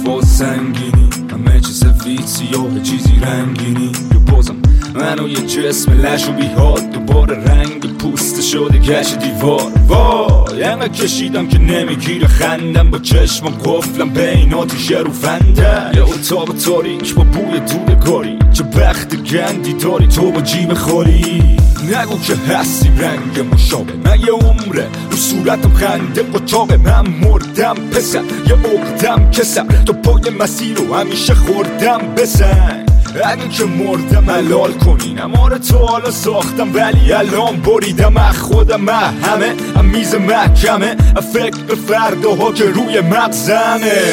حرفا سنگینی، همه چی سفید سیاه چیزی رنگینی. بازم منو یه جسم لش و بیحال، دوباره رنگ پوست شده گشت دیوار. وای همه کشیدم که نمیگیره خندم، با چشمم قفلم بین آتیش رو فنده. یه اتاق تاریک با بوی دودگاری، چه بخت گندی داری تو با جیب خالی. نگو که هستی رنگ مشابه، من یه عمره رو صورتم خنده قطابه. من مردم پسر یه عقدم کسم، تو پای مسیر رو همیشه خوردم بسن. اگه که مردم حلال کنینم، آره تو حالا ساختم ولی الان بریدم. خودم همه میز محکمه، فکر فرداها که روی مغزمه.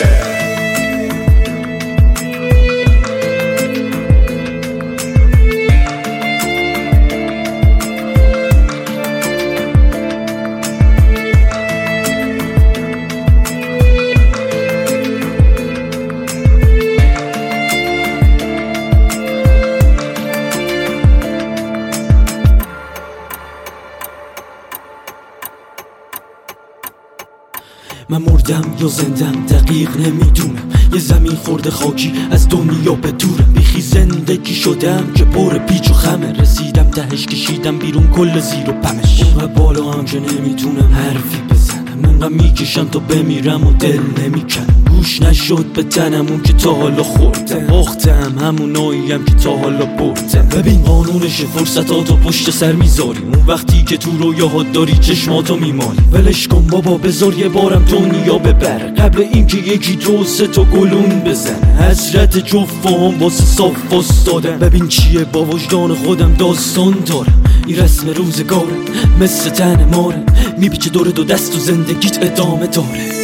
من مردم یا زندم دقیق نمیدونم، یه زمین خورده خاکی از دنیا به دورم. بیخی زندگی شدم که پر پیچ و خمه، رسیدم تهش کشیدم بیرون کل زیر و پمش. اونقدر بالا هم که نمیتونم حرفی بزنم، انقدر میکشم تا بمیرم و دل نمیکنم. گوش نشد به تنم اون که تا حالا خوردم، باختم هموناییم که تا حالا بردم. ببین قانونش فرصتاتو پشت سر میذاری، اون وقتی که تو رویاهات داری چشماتو میمالی. ولش کن بابا بذار یه بارم دنیا ببره، قبل اینکه یکی دو سه تا گلون بزنه. حسرت جفام واسه صاف واسدادم، ببین چیه با وجدان خودم داستان دارم. این رسم روزگاره مثل تن ماره، میپیچه دور دو دست و زندگیت ادامه داره.